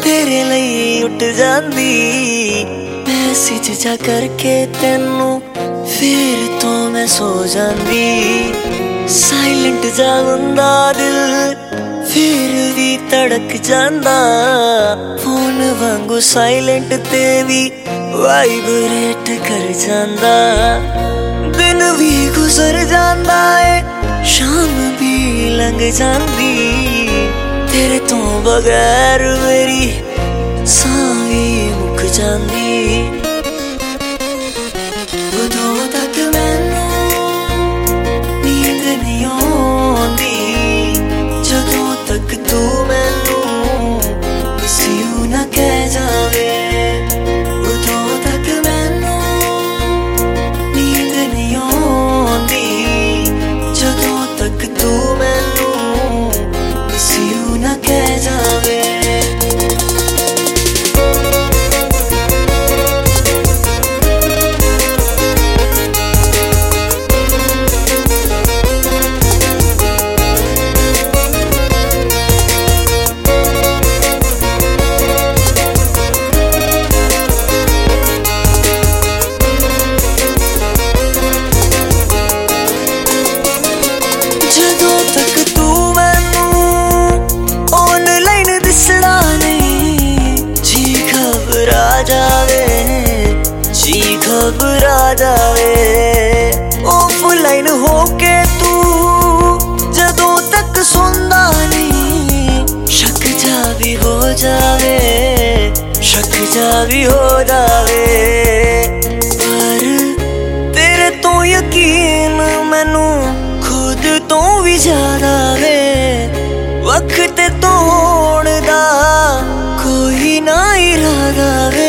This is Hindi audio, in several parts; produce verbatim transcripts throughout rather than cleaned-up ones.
तेरे लिए उठ जांदी मैसेज जा करके तेनू फिर तो मैं सो जांदी। साइलेंट जा हुंदा दिल फिर भी तड़क जांदा, फोन वांगू साइलेंट ते भी वाइब्रेट कर जांदा। दिन भी गुजर जांदा है शाम भी लंघ जांदी, तेरे तो बगैर मेरी सां भी मुक जांदी। उदों तक मैनू नींद नहीं आउंदी जदों तक तू मैनू मिस यू ना कह जावे। उदों तक मैनू नींद नहीं आउंदी जदों तक तू मैनू मिस यू ना कह जावे। जदों तक तू मैनू ऑनलाइन दिसड़ा नहीं जी घबरा जावे, जी घबरा जावे। ऑफलाइन होके तू जदों तक सुनदा नहीं शक जा भी हो जावे, शक जा भी हो जावे। पर तेरे तो यकीन मैनू खुद तो भी ज्यादा वे, वक्त तोड़ दा कोई ना इरादा वे।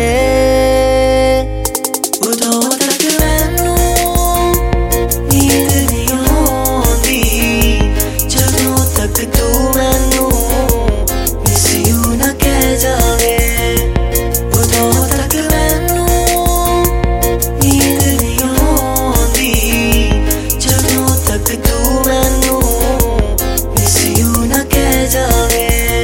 उदों तक मैनू नींद नहीं आउंदी जदों तक तू मैनू मिस यू ना कह जावे। उदों तक मैनू नींद नहीं आउंदी जदों तक तू मैनू मिस यू ना कह जावे।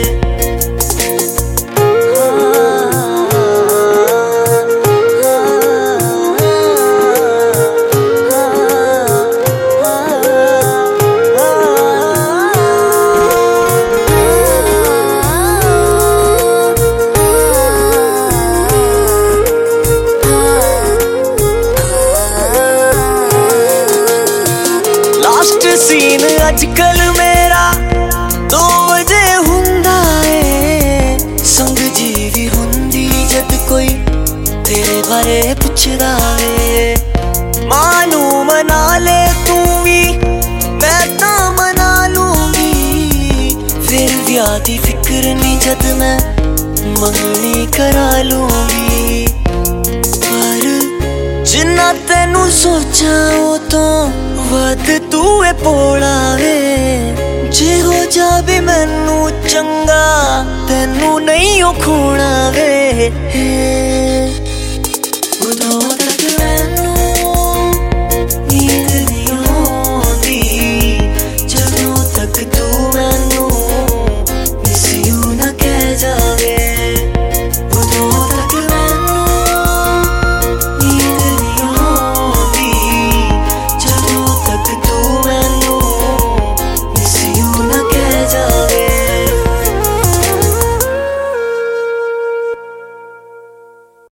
लास्ट सीन अजकल मेरा दो बजे हुंदा है, संग जी भी हुंदी जद कोई तेरे बारे पुछदा है। मानू मना ले तू भी मैं तां मना लूंगी, फिर ब्याह दी फिक्र नहीं जद मैं मंगनी करा लूंगी। पर जिन्ना तेनू सोचा ओ तो वध तू ए भोला वे, जे हो जावे मैनू चंगा तेनू नहीं ओ खोना वे।